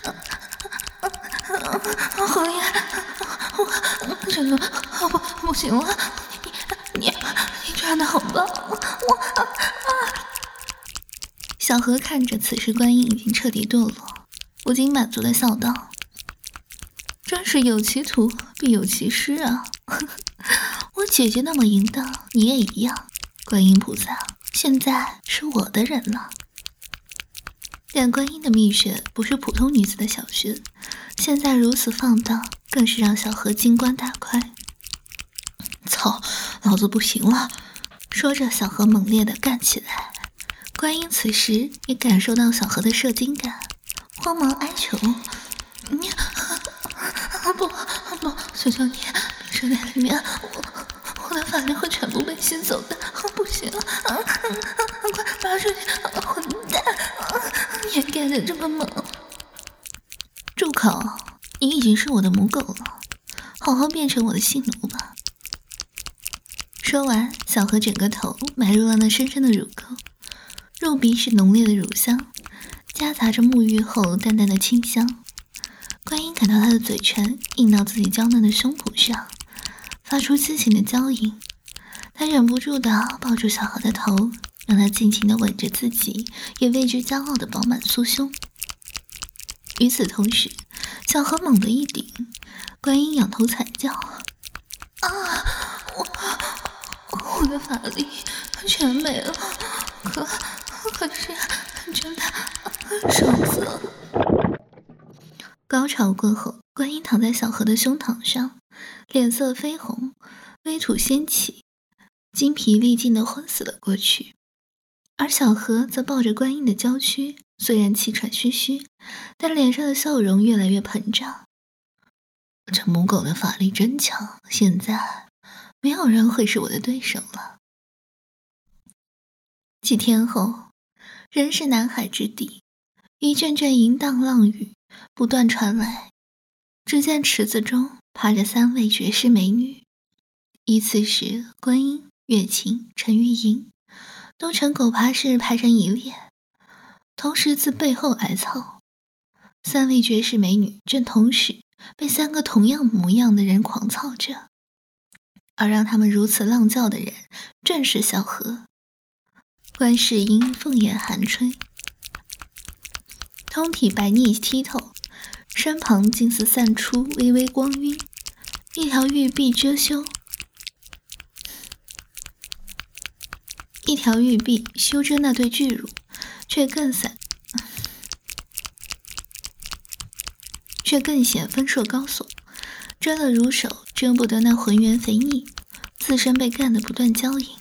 好厉害！我真的不行了，你抓得好棒！ 小何看着此时观音已经彻底堕落，不禁满足的笑道：“真是有其徒必有其师啊！我姐姐那么淫荡，你也一样。观音菩萨，现在是我的人了。”但观音的蜜穴不是普通女子的小穴，现在如此放荡，更是让小何金冠大快。操，老子不行了！说着，小何猛烈地干起来。观音此时也感受到小何的射精感，慌忙哀求：“你不，求求你，这在里面，我的法力会全部被吸走的，不行！快拔出去！混蛋！你也干得这么猛！住口！你已经是我的母狗了，好好变成我的性奴吧！”说完，小何整个头埋入了那深深的乳沟，入鼻是浓烈的乳香，夹杂着沐浴后淡淡的清香。观音感到他的嘴唇印到自己娇嫩的胸脯上，发出激情的娇吟。他忍不住地抱住小何的头，让他尽情地吻着自己也为之骄傲的饱满酥胸。与此同时，小何猛地一顶，观音仰头惨叫：“啊！我的法力全没了，可是真的爽死了！”高潮过后，观音躺在小何的胸膛上，脸色绯红，微吐仙气，精疲力尽地昏死了过去。而小何则抱着观音的娇躯，虽然气喘吁吁，但脸上的笑容越来越膨胀。这母狗的法力真强，现在没有人会是我的对手了。几天后，仍是南海之地，一阵阵淫荡浪语不断传来。只见池子中趴着3位绝世美女，依次是观音、月琴、陈玉莹，都呈狗爬式排成一列，同时自背后挨操。3位绝世美女正同时被3个同样模样的人狂操着，而让他们如此浪叫的人正是小何。观世音凤眼含春，通体白腻剔透，身旁竟似散出微微光晕，一条玉臂遮羞，一条玉臂修遮那对巨乳，却更显丰硕高耸，遮了乳手，遮不得那浑圆肥腻，自身被干得不断娇吟。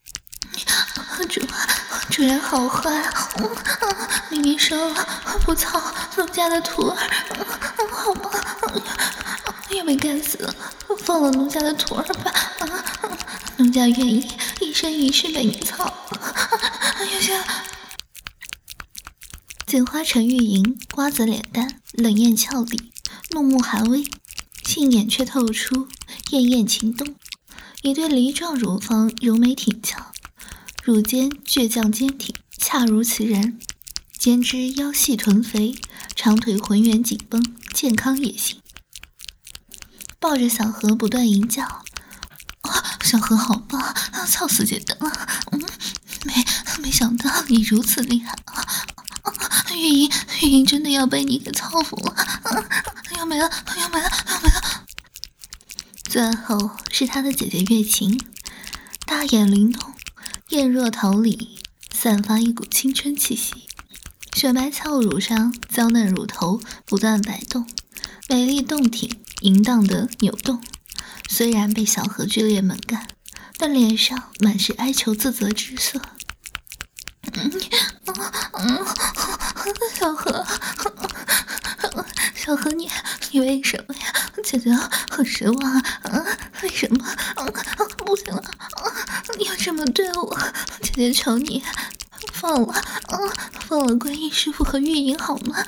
主人好坏明明说了不操奴家的徒儿，好吧，也被干死了，放了奴家的徒儿吧，奴家愿意一生一世被你操。有些锦花陈玉莹瓜子脸蛋，冷艳俏丽，怒目含微，杏眼却透出艳艳情动，一对梨状乳房柔美挺翘，乳尖倔强坚挺，恰如其人，肩肢腰细臀肥，长腿浑圆紧绷，健康野性。抱着小何不断吟叫：“小何好棒，操死姐的了！没想到你如此厉害啊！玉莹真的要被你给操服了，要没了！”最后是他的姐姐月琴，大眼灵动，艳若桃李，散发一股青春气息，雪白俏乳上娇嫩乳头不断摆动，美丽动挺，淫荡的扭动。虽然被小何剧烈猛干，但脸上满是哀求自责之色。小何你为什么呀？姐姐很失望啊！为什么？不行了，你要这么对我，姐姐求你放了观音师傅和玉莹好吗？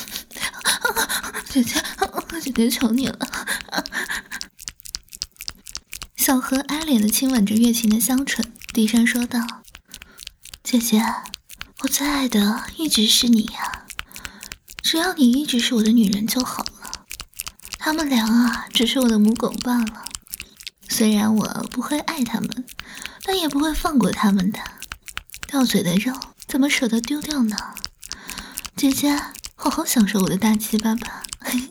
姐姐求你了。小何哀怜地亲吻着月琴的香唇，低声说道：“姐姐，我最爱的一直是你呀，只要你一直是我的女人就好了。他们俩只是我的母狗罢了。虽然我不会爱他们，但也不会放过他们的。到嘴的肉怎么舍得丢掉呢？姐姐，好好享受我的大鸡巴吧。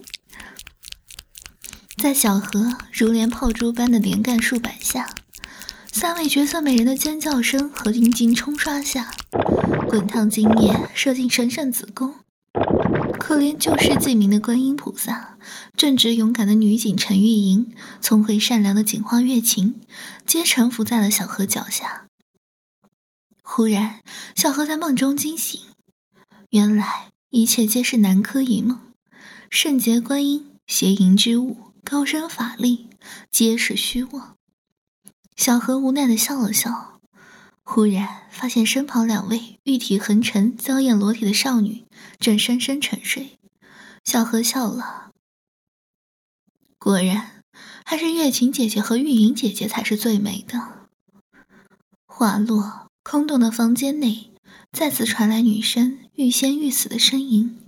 在小河如连炮竹般的连干数百下，3位绝色美人的尖叫声和阴茎冲刷下，滚烫精液射进神圣子宫。可怜救世济民的观音菩萨，正直勇敢的女警陈玉莹，聪慧善良的警花月琴，皆臣服在了小河脚下。忽然，小河在梦中惊醒，原来一切皆是南柯一梦，圣洁观音、邪淫之物、高深法力，皆是虚妄。小河无奈地笑了笑，忽然发现身旁2位玉体横陈、娇艳裸体的少女正深深沉睡。小河笑了，果然还是月琴姐姐和玉莹姐姐才是最美的。话落，空洞的房间内再次传来女生欲仙欲死的呻吟。